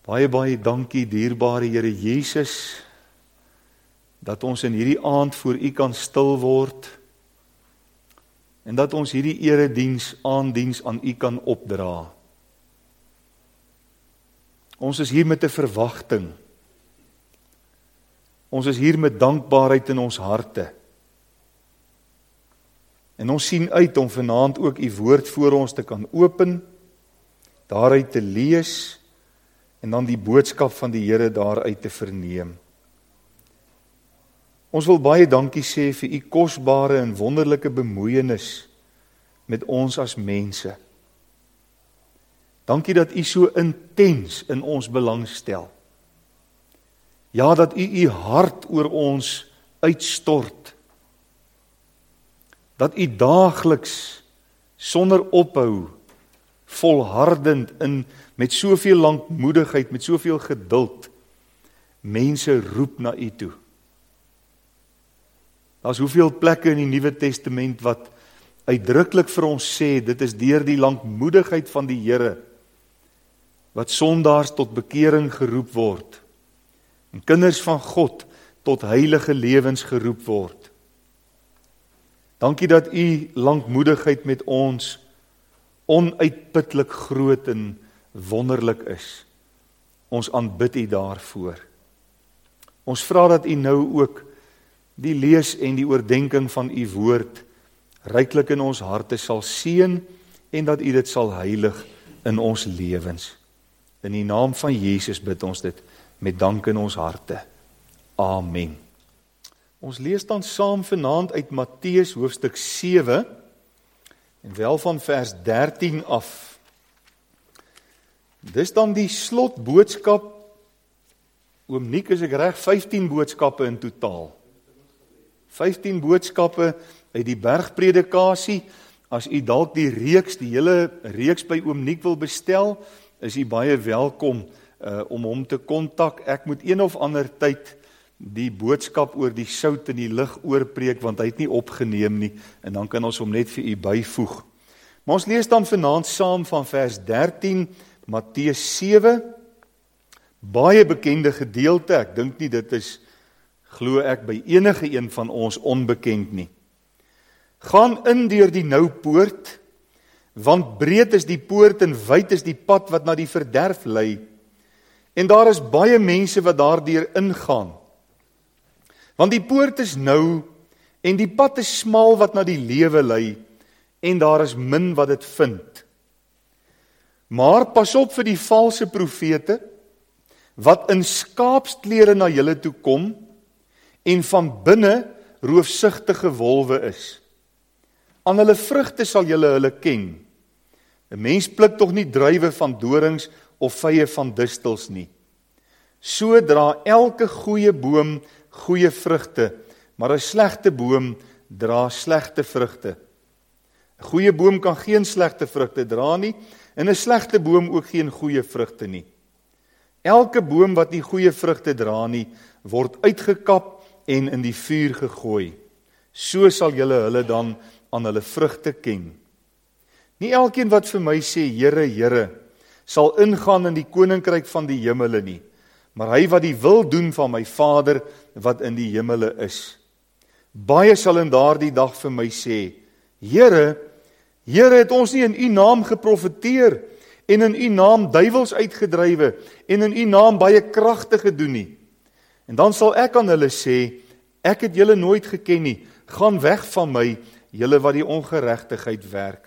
Baie, baie dankie, dierbare Here Jesus, dat ons in hierdie aand voor U kan stil word, en dat ons hierdie erediens, aandiens aan U kan opdra. Ons is hier met 'n verwagting. Ons is hier met dankbaarheid in ons harte. En ons sien uit om vanaand ook U woord voor ons te kan open, daaruit te lees, en dan die boodskap van die Here daaruit te verneem. Ons wil baie dankie sê vir U kosbare en wonderlike bemoeienis met ons as mense. Dankie dat U so intens in ons belang stel. Ja, dat U hart oor ons uitstort. Dat U daagliks, sonder ophou, volhardend met soveel lankmoedigheid, met soveel geduld, mense roep na U toe. Daar's hoeveel plekke in die Nuwe Testament wat uitdruklik vir ons sê, dit is deur die lankmoedigheid van die Here, wat sondaars tot bekering geroep word, en kinders van God tot heilige lewens geroep word. Dankie dat U lankmoedigheid met ons onuitputlik groot en wonderlik is. Ons aanbid U daarvoor. Ons vra dat U nou ook die lees en die oordenking van U woord ryklik in ons harte sal seën en dat U dit sal heilig in ons lewens. In die naam van Jesus bid ons dit met dank in ons harte. Amen. Ons lees dan saam vanaand uit Matteus hoofstuk 7 en wel van vers 13 af. Dis dan die slotboodskap. Oom Niek, is ek reg, 15 boodskappe in totaal. 15 boodskappe uit die bergpredikasie. As u dalk die hele reeks by oom Niek wil bestel, is u baie welkom om hom te kontak. Ek moet een of ander tyd die boodskap oor die sout in die lig oorpreek, want hy het nie opgeneem nie, en dan kan ons hom net vir u byvoeg. Maar ons lees dan vanaand saam van vers 13, Matteus 7, baie bekende gedeelte, ek dink nie dit is, glo ek, by enige een van ons onbekend nie. Gaan in deur die nou poort, want breed is die poort en wyd is die pad wat na die verderf lei, en daar is baie mense wat daardeur ingaan. Want die poort is nou, en die pad is smal wat na die lewe lei, en daar is min wat dit vind. Maar pas op vir die valse profete, wat in skaapsklere na julle toe kom, en van binne roofsugtige wolwe is. Aan hulle vrugte sal julle hulle ken. 'n Mens pluk tog nie druiwe van dorings of vye van distels nie. So dra elke goeie boom goeie vrugte, maar 'n slegte boom dra slegte vrugte. 'n Goeie boom kan geen slegte vrugte dra nie, en 'n slegte boom ook geen goeie vrugte nie. Elke boom wat nie goeie vrugte dra nie, word uitgekap en in die vuur gegooi. So sal julle hulle dan aan hulle vrugte ken. Nie elkeen wat vir my sê, Here, Here, sal ingaan in die koninkryk van die hemele nie, maar hy wat die wil doen van my Vader wat in die hemele is. Baie sal in daardie dag vir my sê, Here, Here, het ons nie in U naam geprofeteer en in U naam duiwels uitgedrywe en in U naam baie kragte gedoen nie. En dan sal ek aan hulle sê, ek het julle nooit geken nie, gaan weg van my, julle wat die ongeregtigheid werk.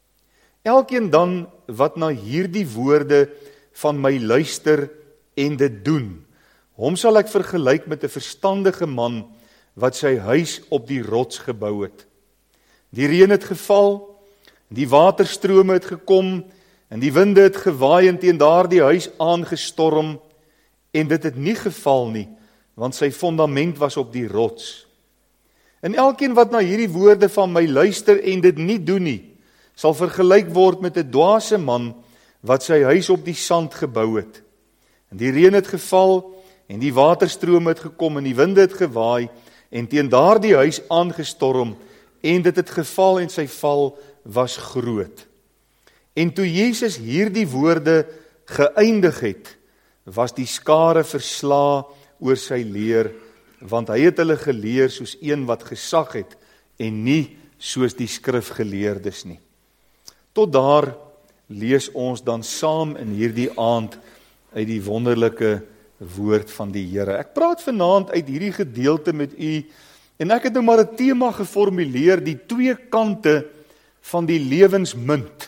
Elkeen dan wat na hierdie woorde van my luister en dit doen, hom sal ek vergelyk met 'n verstandige man wat sy huis op die rots gebou het. Die reën het geval, die waterstrome het gekom, en die winde het gewaai en teen daardie huis aangestorm, en dit het nie geval nie, want sy fondament was op die rots. En elkeen wat na hierdie woorde van my luister en dit nie doen nie, sal vergelyk word met 'n dwaase man wat sy huis op die sand gebou het. En die reën het geval, en die waterstrome het gekom, en die winde het gewaai, en teen daardie huis aangestorm, en dit het geval en sy val was groot. En toe Jesus hierdie woorde geëindig het, was die skare versla oor sy leer, want hy het hulle geleer soos een wat gesag het, en nie soos die skrifgeleerdes nie. Tot daar lees ons dan saam in hierdie aand uit die wonderlike woord van die Here. Ek praat vanaand uit hierdie gedeelte met u, en ek het nou maar 'n tema geformuleer, die twee kante van die lewensmunt.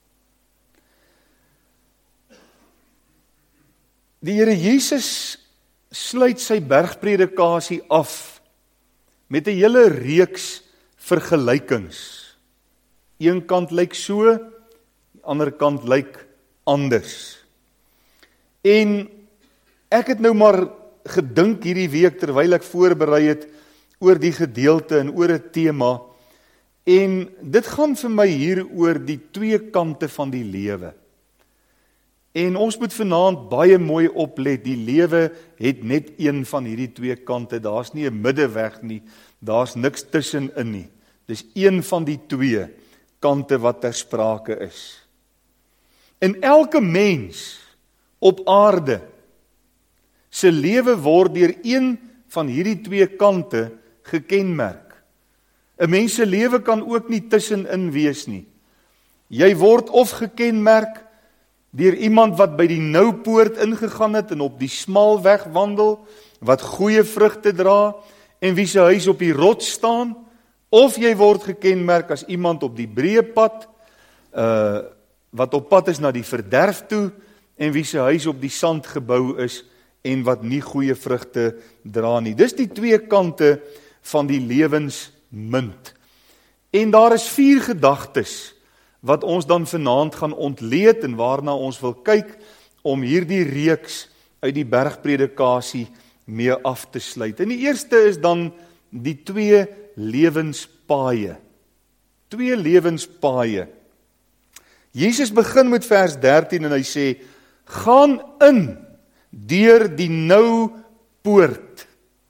Die Here Jesus sluit sy bergpredikasie af met 'n hele reeks vergelykings. Een kant lyk so, die ander kant lyk anders. En ek het nou maar gedink hierdie week terwyl ek voorberei het oor die gedeelte en oor 'n tema, en dit gaan vir my hier oor die twee kante van die lewe. En ons moet vanaand baie mooi oplet, die lewe het net een van hierdie twee kante, daar's nie 'n middeweg nie, daar's niks tussenin nie. Dis een van die twee kante wat ter sprake is. En elke mens op aarde se lewe word deur een van hierdie twee kante gekenmerk. 'n Mens se lewe kan ook nie tussenin wees nie. Jy word of gekenmerk deur iemand wat by die noupoort ingegaan het en op die smal weg wandel, wat goeie vrugte dra en wie se huis op die rots staan, of jy word gekenmerk as iemand op die breë pad, wat op pad is na die verderf toe en wie se huis op die sand gebou is en wat nie goeie vrugte dra nie. Dis die twee kante van die lewensmunt. En daar is 4 gedagtes wat ons dan vanaand gaan ontleed en waarna ons wil kyk om hierdie reeks uit die bergpredikasie mee af te sluit. En die eerste is dan die twee lewenspaaie. Twee lewenspaaie. Jesus begin met vers 13 en hy sê, gaan in deur die nou poort.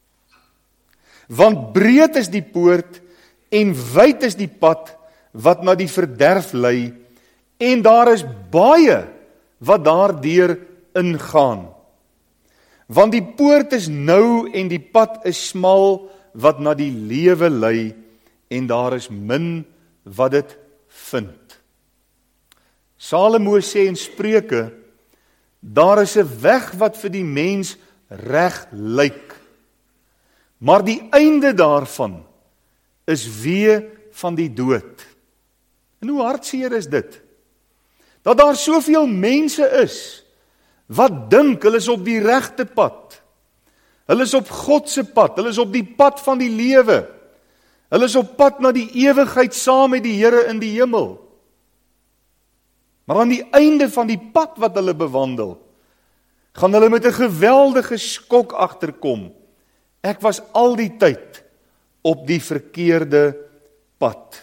Want breed is die poort en wyd is die pad wat na die verderf lei, en daar is baie wat daardeur ingaan. Want die poort is nou en die pad is smal wat na die lewe lei, en daar is min wat dit vind. Salomo sê in Spreuke, daar is 'n weg wat vir die mens reg lyk, maar die einde daarvan is weë van die dood. En hoe hartseer is dit? Dat daar soveel mense is wat dink hulle is op die regte pad. Hulle is op God se pad, hulle is op die pad van die lewe. Hulle is op pad na die ewigheid saam met die Here in die hemel. Maar aan die einde van die pad wat hulle bewandel, gaan hulle met 'n geweldige skok agterkom. Ek was al die tyd op die verkeerde pad.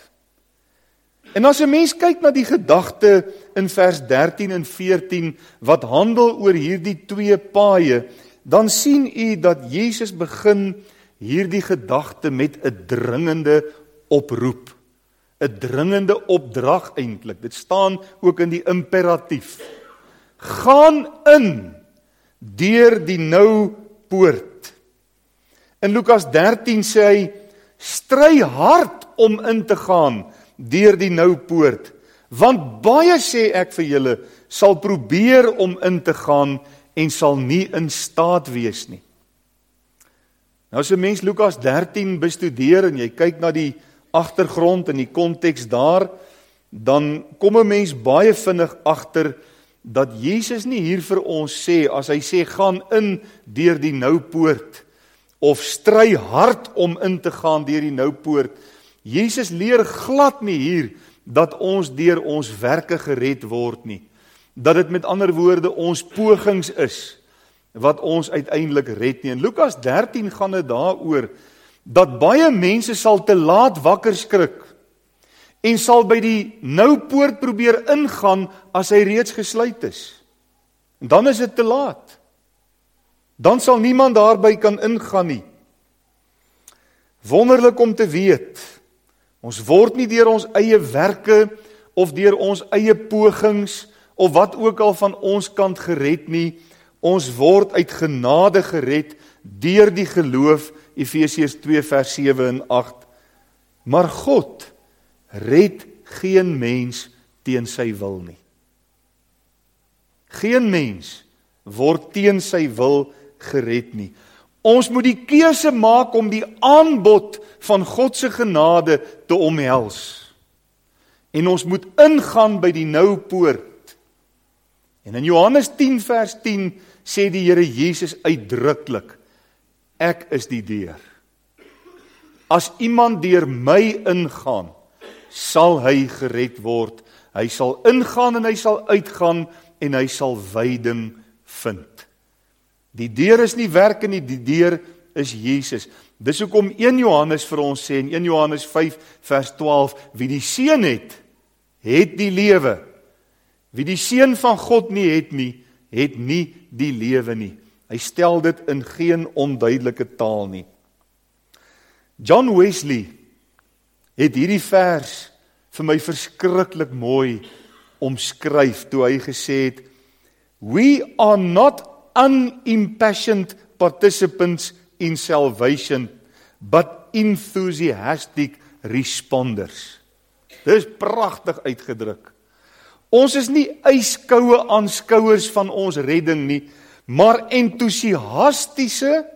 En as 'n mens kyk na die gedagte in vers 13 en 14 wat handel oor hierdie twee paaie, dan sien u dat Jesus begin hierdie gedagte met 'n dringende oproep. 'n Dringende opdrag eintlik. Dit staan ook in die imperatief. Gaan in deur die nou poort. In Lukas 13 sê hy, stry hard om in te gaan deur die nou poort, want baie, sê ek vir julle, sal probeer om in te gaan en sal nie in staat wees nie. Nou as 'n mens Lukas 13 bestudeer en jy kyk na die agtergrond en die konteks daar, dan kom 'n mens baie vinnig agter dat Jesus nie hier vir ons sê, as hy sê gaan in deur die nou poort, of stry hard om in te gaan deur die nou poort. Jesus leer glad nie hier dat ons deur ons werke gered word nie. Dat dit met ander woorde ons pogings is wat ons uiteindelik red nie. In Lukas 13 gaan dit daaroor dat baie mense sal te laat wakker skrik en sal by die nou poort probeer ingaan as hy reeds gesluit is. En dan is dit te laat. Dan sal niemand daarby kan ingaan nie. Wonderlik om te weet, ons word nie deur ons eie werke of deur ons eie pogings of wat ook al van ons kant gered nie. Ons word uit genade gered deur die geloof, Efesiërs 2 vers 7 en 8. Maar God red geen mens teen sy wil nie. Geen mens word teen sy wil gered nie. Ons moet die keuse maak om die aanbod van God se genade te omhels. En ons moet ingaan by die nou poort. En in Johannes 10 vers 10 sê die Here Jesus uitdruklik, ek is die deur. As iemand deur my ingaan, sal hy gered word. Hy sal ingaan en hy sal uitgaan en hy sal veiding vind. Die deur is nie werke nie, die deur is Jesus. Dis hoekom 1 Johannes vir ons sê in 1 Johannes 5 vers 12, wie die Seun het die lewe. Wie die Seun van God nie het nie die lewe nie. Hy stel dit in geen onduidelike taal nie. John Wesley het hierdie vers vir my verskriklik mooi omskryf toe hy gesê het, we are not unimpassioned participants in salvation, but enthusiastic responders. Dit is pragtig uitgedruk. Ons is nie yskoue aanskouers van ons redding nie, maar entoesiastiese,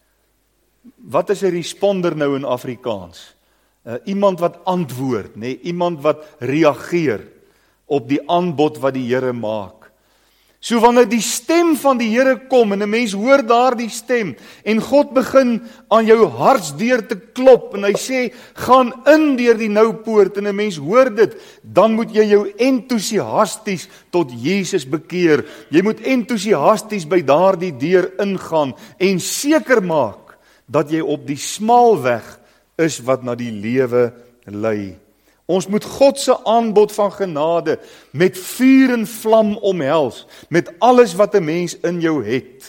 wat is 'n responder nou in Afrikaans? Iemand wat antwoord, nee, iemand wat reageer op die aanbod wat die Here maak. So wanneer die stem van die Here kom en 'n mens hoor daardie stem en God begin aan jou hartsdeur te klop en hy sê, gaan in deur die nou poort en 'n mens hoor dit, dan moet jy jou entoesiasties tot Jesus bekeer. Jy moet entoesiasties by daardie deur ingaan en seker maak dat jy op die smal weg is wat na die lewe lei. Ons moet God se aanbod van genade met vuur en vlam omhels, met alles wat 'n mens in jou het.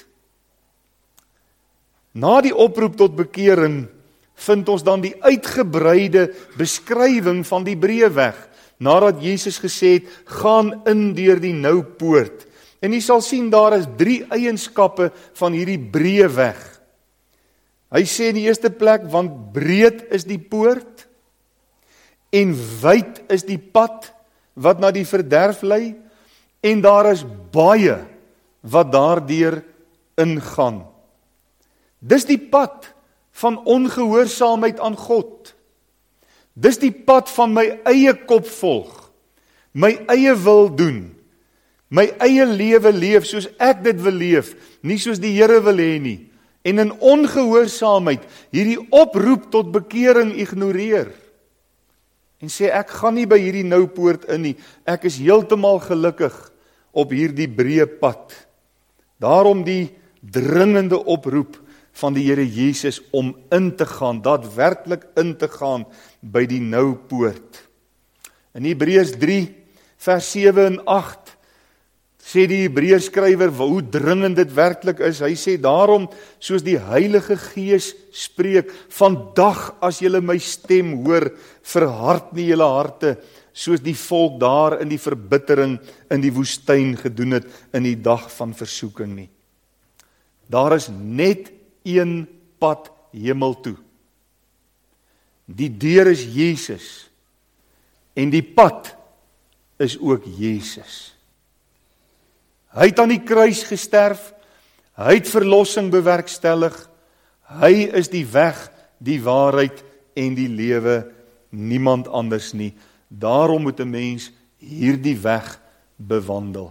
Na die oproep tot bekering vind ons dan die uitgebreide beskrywing van die breë weg, nadat Jesus gesê het, gaan in deur die nou poort. En jy sal sien daar is 3 eienskappe van hierdie breë weg. Hy sê in die eerste plek, want breed is die poort, en wyd is die pad wat na die verderf lei, en daar is baie wat daardeur ingaan. Dis die pad van ongehoorsaamheid aan God. Dis die pad van my eie kop volg, my eie wil doen, my eie lewe leef soos ek dit wil leef, nie soos die Here wil hê nie, en in ongehoorsaamheid hierdie oproep tot bekering ignoreer. En sê, ek gaan nie by hierdie nou poort in nie, ek is heeltemal gelukkig op hierdie breë pad. Daarom die dringende oproep van die Here Jesus om in te gaan, daadwerklik in te gaan by die nou poort. In Hebreërs 3 vers 7 en 8 sê die Hebreërs skrywer hoe dringend dit werklik is. Hy sê daarom, soos die Heilige Gees spreek, vandag as julle my stem hoor, verhard nie julle harte, soos die volk daar in die verbittering in die woestyn gedoen het in die dag van versoeking nie. Daar is net een pad hemel toe. Die deur is Jesus en die pad is ook Jesus. Hy het aan die kruis gesterf, hy het verlossing bewerkstellig, hy is die weg, die waarheid en die lewe, niemand anders nie. Daarom moet 'n mens hierdie weg bewandel.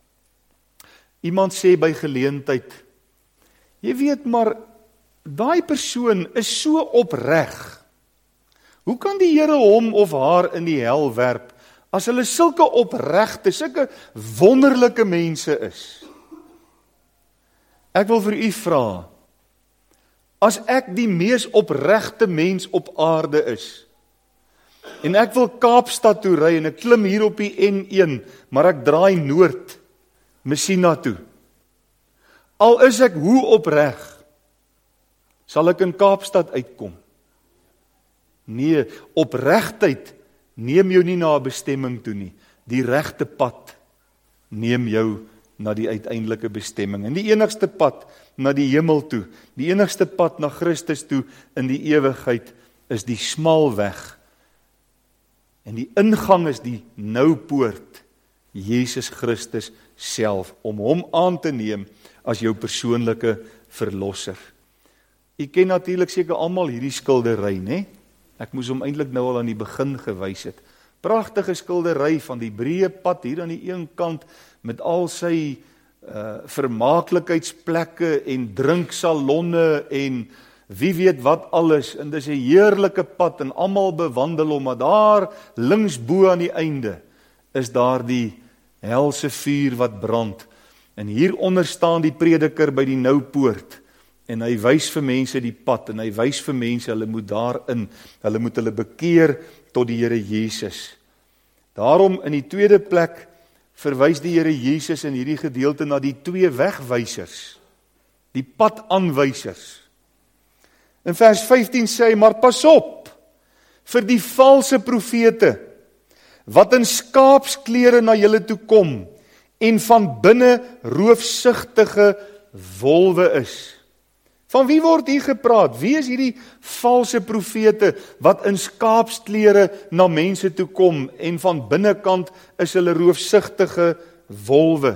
Iemand sê by geleentheid, jy weet maar, daai persoon is so opreg. Hoe kan die Here hom of haar in die hel werp, as hulle sulke opregte, sulke wonderlike mense is? Ek wil vir u vra, as ek die mees opregte mens op aarde is, en ek wil Kaapstad toe ry, en ek klim hier op die N1, maar ek draai noord, Messina toe. Al is ek hoe opreg, sal ek in Kaapstad uitkom? Nee, opregtheid neem jou nie na 'n bestemming toe nie. Die regte pad neem jou na die uiteindelike bestemming. En die enigste pad na die hemel toe, die enigste pad na Christus toe in die ewigheid, is die smal weg. En die ingang is die noupoort, Jesus Christus self, om hom aan te neem as jou persoonlike verlosser. U ken natuurlik seker almal hierdie skildery, né? Ek moes hom eintlik nou al aan die begin gewys het. Pragtige skildery van die breë pad hier aan die een kant, met al sy vermaaklikheidsplekke en drinksalonne en wie weet wat alles, en dis 'n heerlike pad en almal bewandel hom, maar daar links bo aan die einde is daar die helse vuur wat brand. En hieronder staan die prediker by die noupoort en hy wys vir mense die pad en hy wys vir mense hulle moet daarin, hulle moet hulle bekeer tot die Here Jesus. Daarom in die tweede plek verwys die Here Jesus in hierdie gedeelte na die twee wegwysers, die padaanwysers. In vers 15 sê hy, maar pas op vir die valse profete, wat in skaapsklere na julle toe kom, en van binne roofsugtige wolwe is. Van wie word hier gepraat? Wie is hierdie valse profete, wat in skaapsklere na mense toe kom, en van binnekant is hulle roofsugtige wolwe?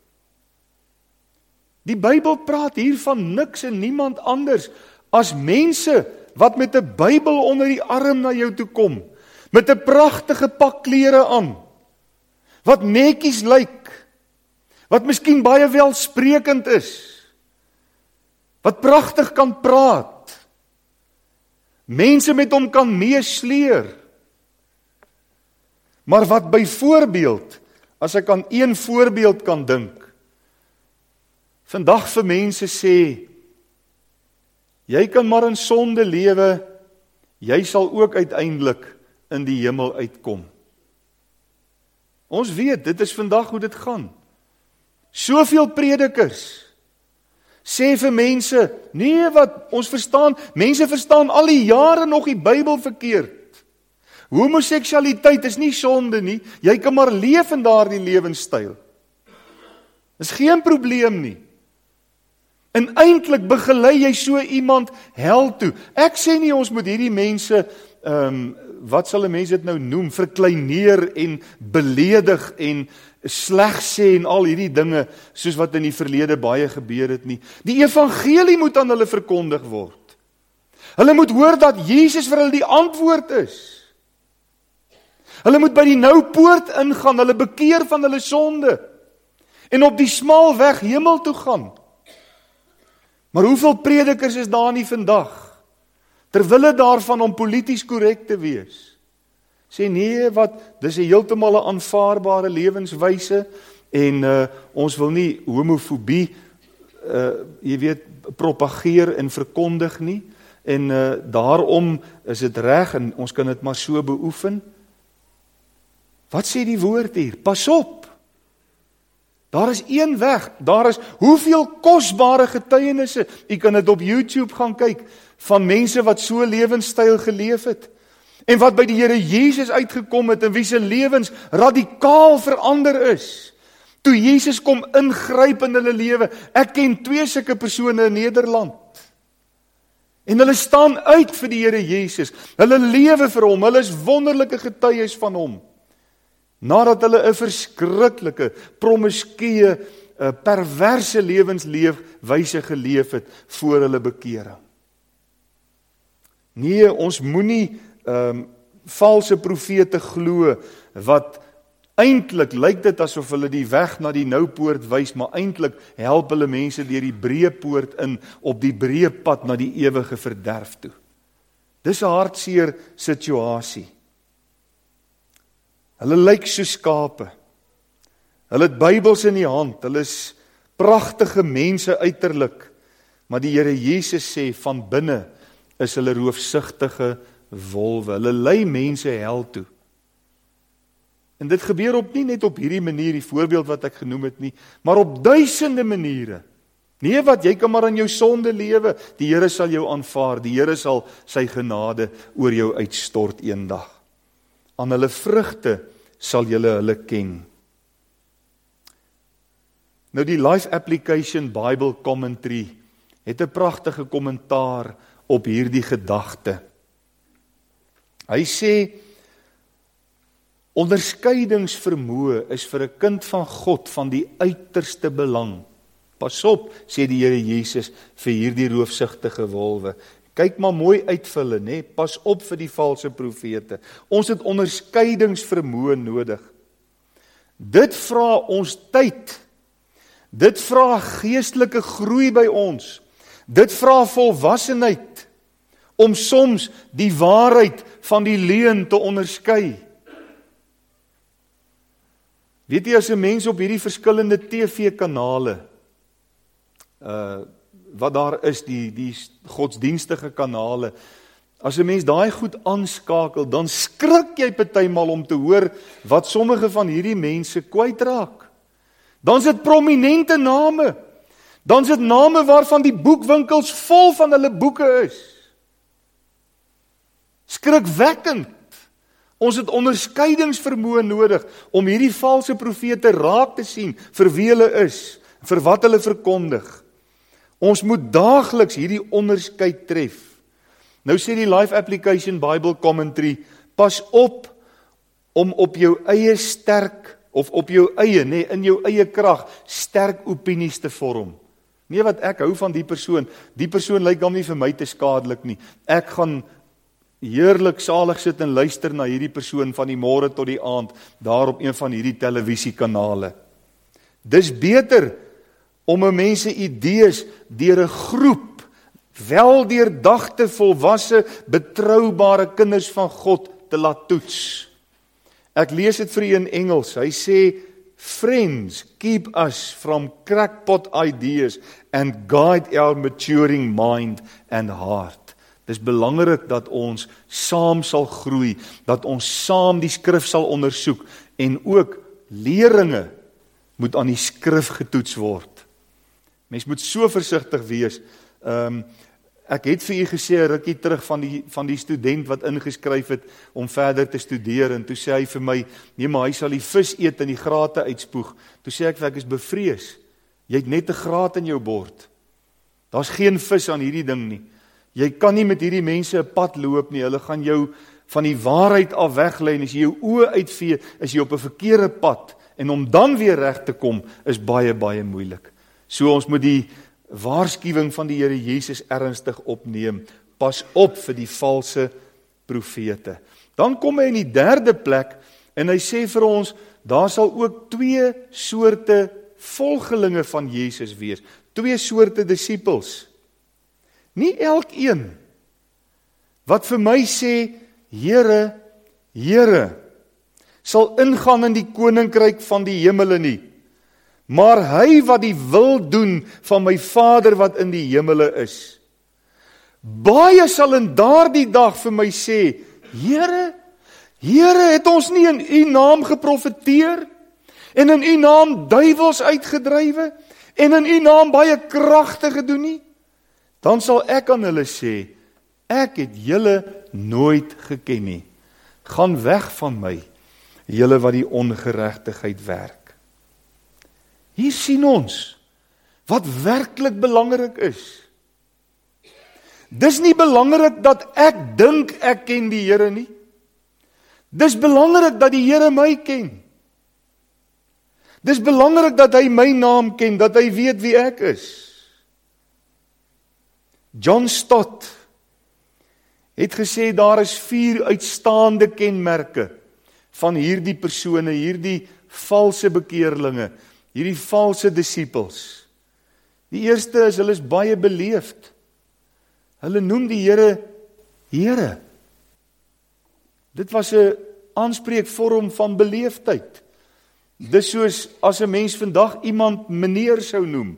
Die Bybel praat hier van niks en niemand anders, as mense wat met 'n Bybel onder die arm na jou toe kom, met 'n pragtige pak klere aan, wat netjies lyk, wat miskien baie welsprekend is, wat pragtig kan praat, mense met hom kan meesleer, maar wat byvoorbeeld, as ek aan een voorbeeld kan dink, vandag vir mense sê, jy kan maar in sonde lewe, jy sal ook uiteindelik in die hemel uitkom. Ons weet, dit is vandag hoe dit gaan. Soveel predikers sê vir mense, nee wat, ons verstaan, mense verstaan al die jare nog die Bybel verkeerd. Homoseksualiteit is nie sonde nie, jy kan maar leef in daardie lewenstyl. Is geen probleem nie. En eintlik begelei jy so iemand hel toe. Ek sê nie ons moet hierdie mense, wat sal 'n mens dit nou noem, verkleineer en beledig en sleg sê en al hierdie dinge, soos wat in die verlede baie gebeur het nie. Die evangelie moet aan hulle verkondig word. Hulle moet hoor dat Jesus vir hulle die antwoord is. Hulle moet by die noupoort ingaan, hulle bekeer van hulle sonde en op die smal weg hemel toe gaan. Maar hoeveel predikers is daar nie vandag, terwille daarvan om polities korrek te wees, sê nee wat, dis 'n heeltemal 'n aanvaarbare lewenswyse en ons wil nie homofobie jy weet, propageer en verkondig nie, en daarom is dit reg en ons kan dit maar so beoefen. Wat sê die woord hier? Pas op! Daar is een weg, daar is hoeveel kosbare getuienisse, jy kan dit op YouTube gaan kyk, van mense wat so lewenstyl geleef het, en wat by die Here Jesus uitgekom het, en wie se lewens radikaal verander is, toe Jesus kom ingryp in hulle lewe. Ek ken 2 sulke persone in Nederland, en hulle staan uit vir die Here Jesus, hulle lewe vir hom, hulle is wonderlike getuies van hom, nadat hulle 'n verskriklike, promiskuë, perverse lewenswyse geleef het voor hulle bekering. Nee, ons moenie valse profete glo, wat eintlik lyk dit asof hulle die weg na die noupoort wys, maar eintlik help hulle mense deur die breë poort in, op die breë pad na die ewige verderf toe. Dis 'n hartseer situasie. Hulle lyk so skape. Hulle het Bybels in die hand, hulle is pragtige mense uiterlik, maar die Here Jesus sê, van binne is hulle roofsugtige wolwe. Hulle lei mense hel toe. En dit gebeur nie net op hierdie manier, die voorbeeld wat ek genoem het nie, maar op duisende maniere. Nee wat, jy kan maar in jou sonde lewe, die Here sal jou aanvaar, die Here sal sy genade oor jou uitstort eendag. Aan hulle vrugte sal julle hulle ken. Nou die Life Application Bible Commentary het 'n pragtige kommentaar op hierdie gedagte. Hy sê, onderskeidingsvermoë is vir 'n kind van God van die uiterste belang. Pas op, sê die Here Jesus vir hierdie roofsugtige wolwe. Kyk maar mooi uit vir hulle, né? Pas op vir die valse profete. Ons het onderskeidingsvermoë nodig. Dit vra ons tyd. Dit vra geestelike groei by ons. Dit vra volwassenheid om soms die waarheid van die leuen te onderskei. Weet jy, as 'n mens op hierdie verskillende TV-kanale wat daar is, die godsdienstige kanale, as 'n mens daai goed aanskakel, dan skrik jy partymal om te hoor wat sommige van hierdie mense kwytraak. Dan is dit prominente name. Dan is dit name waarvan die boekwinkels vol van hulle boeke is. Skrikwekkend. Ons het onderskeidingsvermoë nodig om hierdie valse profete raak te sien vir wie hulle is, vir wat hulle verkondig. Ons moet daagliks hierdie onderskeid tref. Nou sê die Life Application Bible Commentary, pas op om op jou eie sterk, of op jou eie, in jou eie krag, sterk opinies te vorm. Nee, wat ek hou van die persoon lyk dan nie vir my te skadelik nie. Ek gaan heerlik salig sit en luister na hierdie persoon van die môre tot die aand, daar op een van hierdie televisiekanale. Dis beter om 'n mens se idees deur 'n groep, weldeurdagte, volwasse, betroubare kinders van God te laat toets. Ek lees dit vir u in Engels. Hy sê, friends keep us from crackpot ideas and guide our maturing mind and heart. Dis belangrik dat ons saam sal groei, dat ons saam die skrif sal ondersoek en ook leringe moet aan die skrif getoets word. Mens moet so versigtig wees. Ek het vir u gesê 'n rukkie terug van die student wat ingeskryf het om verder te studeer, en toe sê hy vir my, nee, maar hy sal die vis eet en die grate uitspoeg. Toe sê ek vir ek is bevrees. Jy het net 'n graat in jou bord. Daar's geen vis aan hierdie ding nie. Jy kan nie met hierdie mense 'n pad loop nie. Hulle gaan jou van die waarheid af weglei, en as jy jou oë uitvee, is jy op 'n verkeerde pad, en om dan weer reg te kom is baie, baie moeilik. So ons moet die waarskuwing van die Here Jesus ernstig opneem. Pas op vir die valse profete. Dan kom hy in die derde plek en hy sê vir ons, daar sal ook 2 soorte volgelinge van Jesus wees. 2 soorte disippels. Nie elkeen wat vir my sê, Here, Here, sal ingaan in die koninkryk van die hemele nie. Maar hy wat die wil doen van my Vader wat in die hemele is. Baie sal in daardie dag vir my sê, Here, Here, het ons nie in u naam geprofeteer, en in u naam duiwels uitgedrywe, en in u naam baie kragte gedoen nie? Dan sal ek aan hulle sê, ek het julle nooit geken nie. Gaan weg van my, julle wat die ongeregtigheid werk. Hier sien ons wat werklik belangrik is. Dis nie belangrik dat ek dink ek ken die Here nie. Dis belangrik dat die Here my ken. Dis belangrik dat hy my naam ken, dat hy weet wie ek is. John Stott het gesê daar is 4 uitstaande kenmerke van hierdie persone, hierdie valse bekeerlinge, hierdie valse disippels. Die eerste is, hulle is baie beleefd. Hulle noem die Here, Here. Dit was 'n aanspreekvorm van beleefdheid. Dis soos as 'n mens vandag iemand meneer sou noem.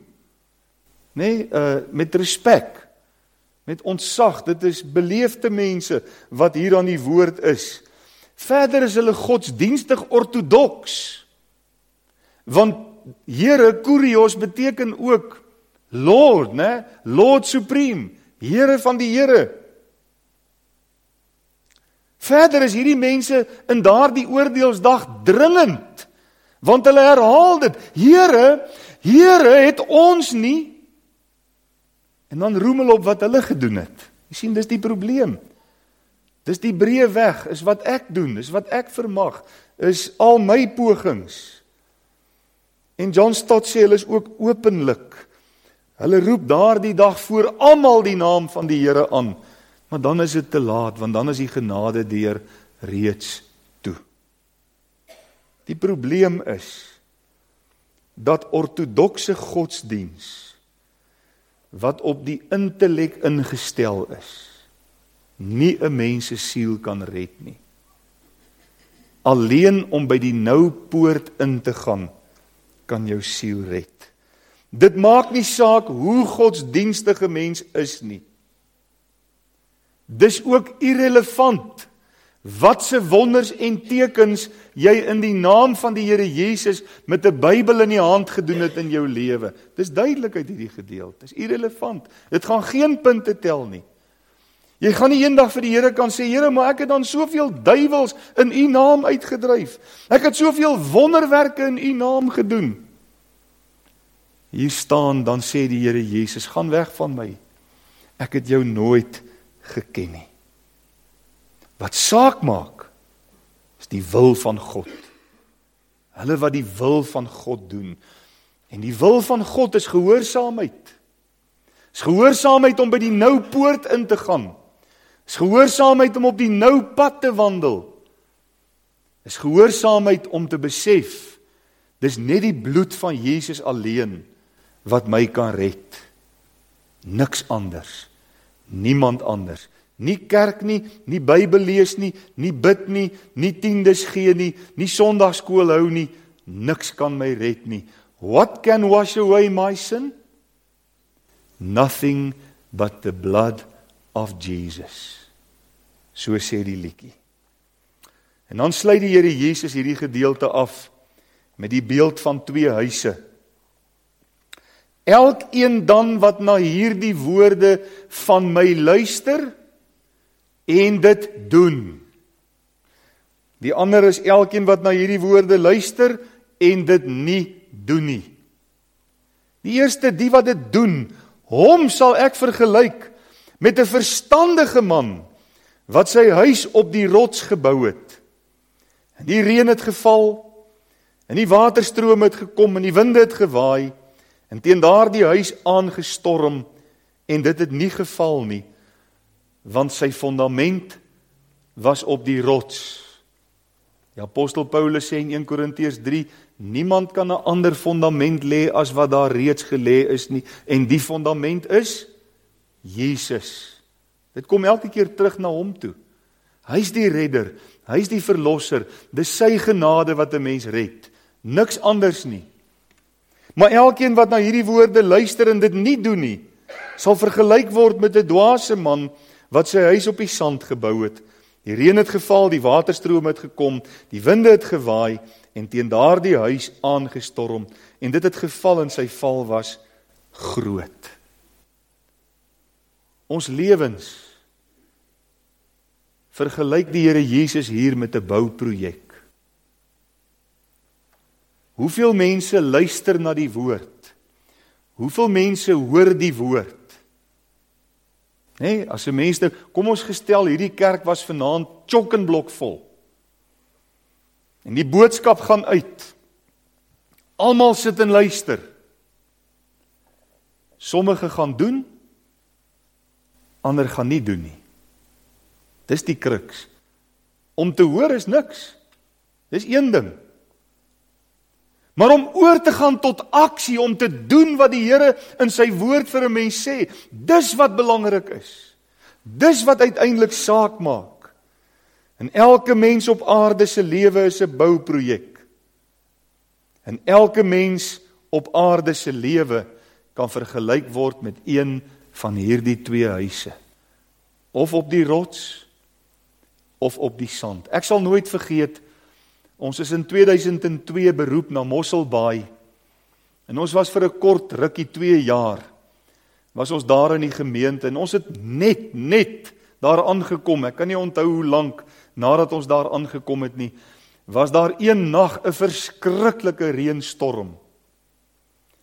Met respek, met ontzag. Dit is beleefde mense wat hier aan die woord is. Verder is hulle godsdienstig ortodoks. Want Here, Kurios, beteken ook Lord, Lord Supreme, Here van die Here. Verder is hierdie mense in daardie oordeelsdag dringend, want hulle herhaal dit, Here, Here, het ons nie? En dan roem hulle op wat hulle gedoen het. Jy sien, dis die probleem. Dis die breë weg, is wat ek doen, is wat ek vermag, is al my pogings. En John Stott sê, hulle is ook openlik. Hulle roep daardie dag voor almal die naam van die Here aan, maar dan is dit te laat, want dan is die genade deur reeds toe. Die probleem is, dat ortodokse godsdiens, wat op die intellek ingestel is, nie 'n mens se siel kan red nie. Alleen om by die nou poort in te gaan, kan jou siel red. Dit maak nie saak hoe godsdienstige mens is nie. Dis ook irrelevant wat se wonders en tekens jy in die naam van die Here Jesus met 'n Bybel in die hand gedoen het in jou lewe. Dis duidelik uit hierdie gedeelte. Dis irrelevant. Dit gaan geen punte tel nie. Jy gaan nie eendag vir die Here kan sê, Here, maar ek het dan soveel duiwels in U naam uitgedryf. Ek het soveel wonderwerke in U naam gedoen. Hier staan, dan sê die Here Jesus, gaan weg van my. Ek het jou nooit geken nie. Wat saak maak, is die wil van God. Hulle wat die wil van God doen. En die wil van God is gehoorsaamheid. Is gehoorsaamheid om by die nou poort in te gaan. Is gehoorsaamheid om op die nou pad te wandel. Is gehoorsaamheid om te besef, dis net die bloed van Jesus alleen wat my kan red. Niks anders. Niemand anders. Nie kerk nie, nie Bybel lees nie, nie bid nie, nie tiendes gee nie, nie sondagskool hou nie, niks kan my red nie. What can wash away my sin? Nothing but the blood of Jesus. So sê die liedjie. En dan sluit die Here Jesus hierdie gedeelte af met die beeld van 2 huise. Elkeen dan wat na hierdie woorde van my luister en dit doen. Die ander is elkeen wat na hierdie woorde luister en dit nie doen nie. Die eerste, die wat dit doen, hom sal ek vergelyk met 'n verstandige man wat sy huis op die rots gebou het. En die reën het geval, en die waterstroom het gekom, en die winde het gewaai, en teen daardie huis aangestorm, en dit het nie geval nie, want sy fondament was op die rots. Die apostel Paulus sê in 1 Korintiërs 3, niemand kan 'n ander fondament lê as wat daar reeds gelê is nie, en die fondament is Jesus. Dit kom elke keer terug na hom toe. Hy's die redder, hy's die verlosser, dis sy genade wat 'n mens red, niks anders nie. Maar elkeen wat na hierdie woorde luister en dit nie doen nie, sal vergelyk word met 'n dwaase man wat sy huis op die sand gebou het. Die reën het geval, die waterstroom het gekom, die winde het gewaai en teen daardie huis aangestorm, en dit het geval en sy val was groot. Ons lewens vergelyk die Here Jesus hier met 'n bouprojek. Hoeveel mense luister na die woord? Hoeveel mense hoor die woord? Nee, as 'n mens, kom ons gestel, hierdie kerk was vanaand chock-en-blok vol. En die boodskap gaan uit. Almal sit en luister. Sommige gaan doen, ander gaan nie doen nie. Dis die kruks. Om te hoor is niks. Dis een ding. Maar om oor te gaan tot aksie, om te doen wat die Here in sy woord vir 'n mens sê, dis wat belangrik is. Dis wat uiteindelik saak maak. En elke mens op aarde se lewe is 'n bouprojek. En elke mens op aarde se lewe kan vergelyk word met een van hierdie 2 huise. Of op die rots, of op die sand. Ek sal nooit vergeet, ons is in 2002 beroep na Mosselbaai, en ons was vir 'n kort rukkie 2 jaar, was ons daar in die gemeente, en ons het net daar aangekom, ek kan nie onthou hoe lank nadat ons daar aangekom het nie, was daar een nag 'n verskriklike reënstorm.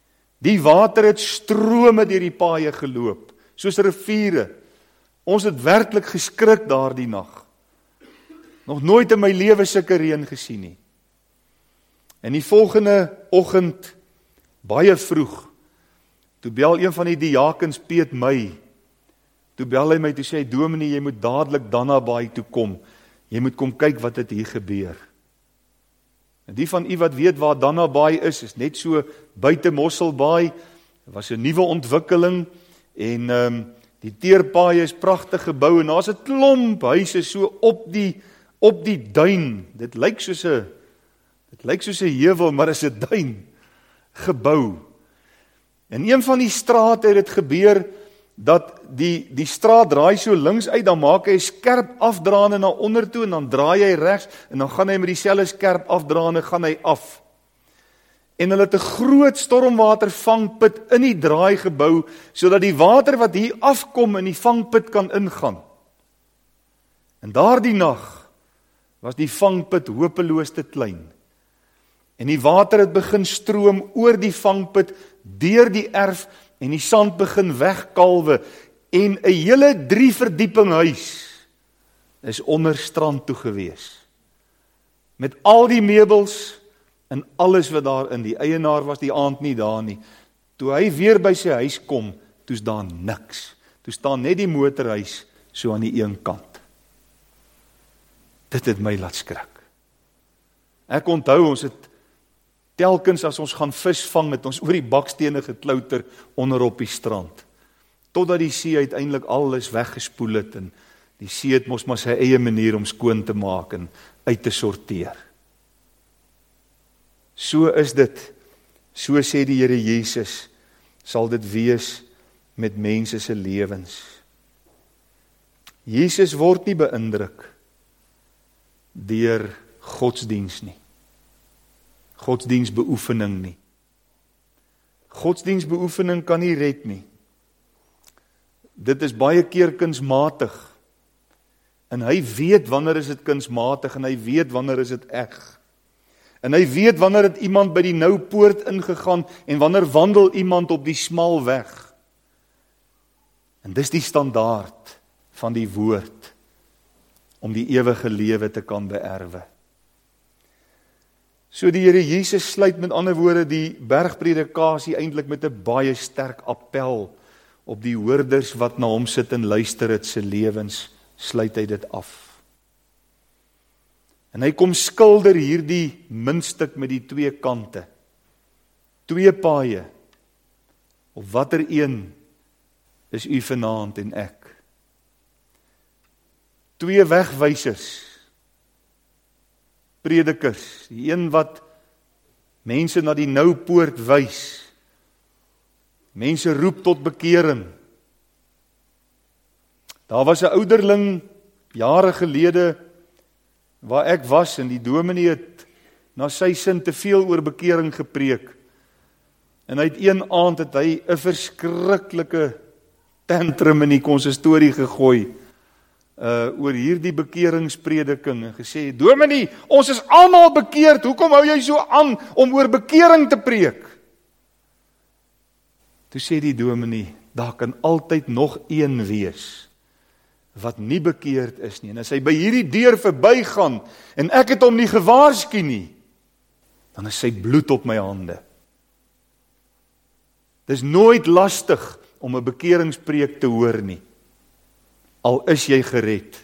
Die water het strome deur die paaie geloop, soos riviere. Ons het werklik geskrik daardie nag. Nog nooit in my lewe sulke reën gesien nie. En die volgende oggend, baie vroeg, toe bel een van die diakens, Piet my, toe bel hy my, toe sê hy, Dominee, jy moet dadelik Dannabaai toe kom, jy moet kom kyk wat het hier gebeur. En die van u wat weet waar Dannabaai is net so buite Mosselbaai, was 'n nuwe ontwikkeling, en die teerpaaie is pragtig gebou, en daar's 'n klomp huise so op die duin, dit lyk soos 'n heuwel, maar is 'n duin, gebou. En een van die strate het dit gebeur, dat die straat draai so links uit, dan maak hy skerp afdraande na onder toe, en dan draai hy regs, en dan gaan hy met dieselfde skerp afdraande, gaan hy af. En hulle het 'n groot stormwater vangput in die draai gebou, sodat die water wat hier afkom in die vangput kan ingaan. En daardie nag was die vangput hopeloos te klein. En die water het begin stroom oor die vangput, deur die erf, en die sand begin wegkalwe, en 'n hele 3 verdieping huis is onder strand toe gewees. Met al die meubels en alles wat daarin, die eienaar was die aand nie daar nie. Toe hy weer by sy huis kom, toe's daar niks. Toe staan net die motorhuis so aan die een kant. Dit het my laat skrik. Ek onthou, ons het telkens as ons gaan vis vang, het ons oor die bakstene geklouter onder op die strand. Totdat die see uiteindelik alles weggespoel het, en die see het mos maar sy eie manier om skoon te maak en uit te sorteer. So is dit, so sê die Here Jesus, sal dit wees met mense se lewens. Jesus word nie beïndruk deur godsdiens nie. Godsdiensbeoefening nie. Godsdiensbeoefening kan nie red nie. Dit is baie keer kunsmatig. En hy weet wanneer is dit kunsmatig, en hy weet wanneer is dit eg. En hy weet wanneer het iemand by die nou poort ingegaan, en wanneer wandel iemand op die smal weg. En dis die standaard van die woord, om die ewige lewe te kan beerwe. So die Here Jesus sluit met ander woorde die bergpredikasie eintlik met 'n baie sterk appel op die hoorders wat na hom sit en luister, het se lewens, sluit hy dit af. En hy kom skilder hierdie muntstuk met die 2 kante. 2 paaie. Op watter een is u vanaand en ek? 2 wegwysers. Predikers, die een wat mense na die nou poort wys, mense roep tot bekering. Daar was 'n ouderling jare gelede waar ek was, en die dominee het na sy sin te veel oor bekering gepreek, en hy het een aand het hy 'n verskriklike tantrum in die konsistorie gegooi, oor hierdie bekeringsprediking, en gesê, Dominee, ons is almal bekeerd, hoekom hou jy so aan om oor bekering te preek? Toe sê die dominee, daar kan altyd nog een wees, wat nie bekeerd is nie, en as hy by hierdie deur verbygaan, en ek het hom nie gewaarsku nie, dan is sy bloed op my hande. Dis nooit lastig om 'n bekeringspreek te hoor nie, al is jy gered.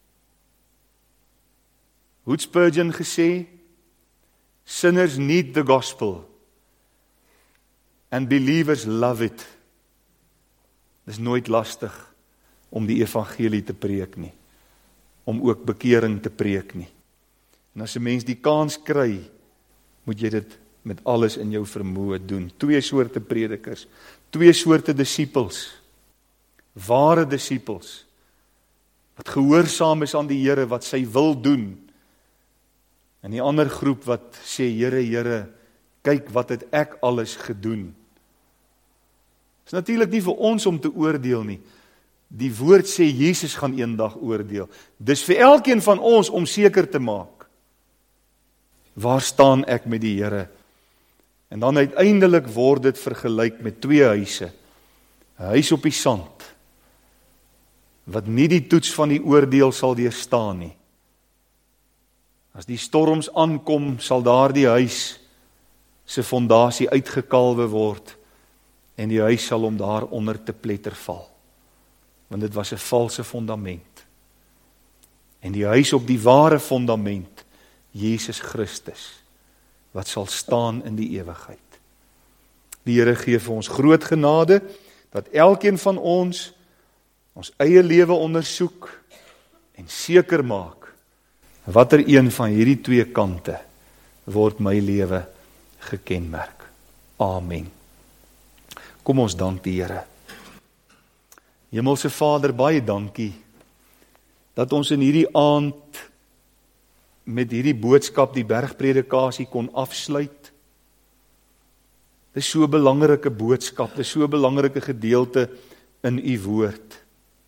Hoe het Spurgeon gesê? Sinners need the gospel, and believers love it. Dis nooit lastig om die evangelie te preek nie, om ook bekering te preek nie. En as 'n mens die kans kry, moet jy dit met alles in jou vermoë doen. 2 soorte predikers, 2 soorte disippels, ware disippels, wat gehoorsaam is aan die Here, wat sy wil doen, en die ander groep wat sê, Here, Here, kyk wat het ek alles gedoen. Dit is natuurlik nie vir ons om te oordeel nie. Die woord sê, Jesus gaan eendag oordeel. Dis vir elkeen van ons om seker te maak, waar staan ek met die Here? En dan uiteindelik word dit vergelyk met 2 huise. 'n Huis op die sand, wat nie die toets van die oordeel sal deurstaan nie. As die storms aankom, sal daardie huis se fondasie uitgekalwe word, en die huis sal om daaronder te pletter val. Want dit was 'n valse fondament. En die huis op die ware fondament, Jesus Christus, wat sal staan in die ewigheid. Die Here gee vir ons groot genade, dat elkeen van ons eie lewe ondersoek, en seker maak, watter een van hierdie 2 kante, word my lewe gekenmerk. Amen. Kom ons dank die Here. Hemelse Vader, baie dankie, dat ons in hierdie aand, met hierdie boodskap, die bergpredikasie kon afsluit. Dit is so 'n belangrike boodskap, dit is so 'n belangrike gedeelte in u woord.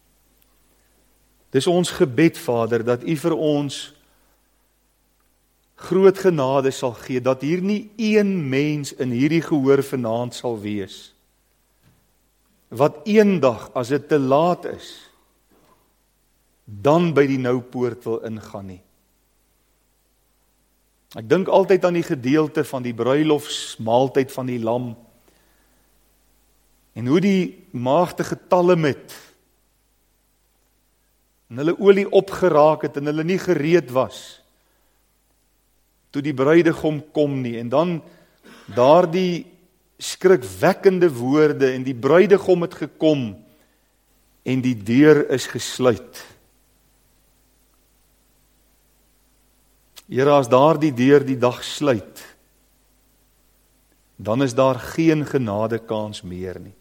Dis ons gebed, Vader, dat u vir ons groot genade sal gee, dat hier nie een mens in hierdie gehoor vanaand sal wees, wat eendag, as dit te laat is, dan by die noupoort wil ingaan nie. Ek dink altyd aan die gedeelte van die bruilofsmaaltyd van die lam, en hoe die maagde getalm het, en hulle olie opgeraak het, en hulle nie gereed was, toe die bruidegom kom nie, en dan daardie skrikwekkende woorde, en die bruidegom het gekom, en die deur is gesluit. Here, as daardie deur die dag sluit, dan is daar geen genadekans meer nie.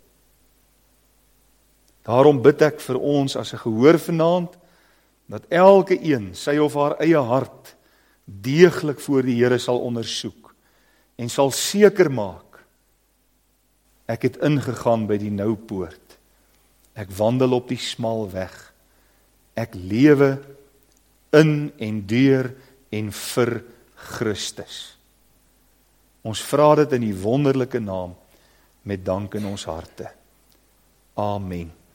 Daarom bid ek vir ons as 'n gehoor vanaand, dat elke een sy of haar eie hart deeglik voor die Here sal ondersoek, en sal seker maak, ek het ingegaan by die noupoort, ek wandel op die smal weg, ek lewe in en deur en vir Christus. Ons vra dit in die wonderlike naam, met dank in ons harte. Amen.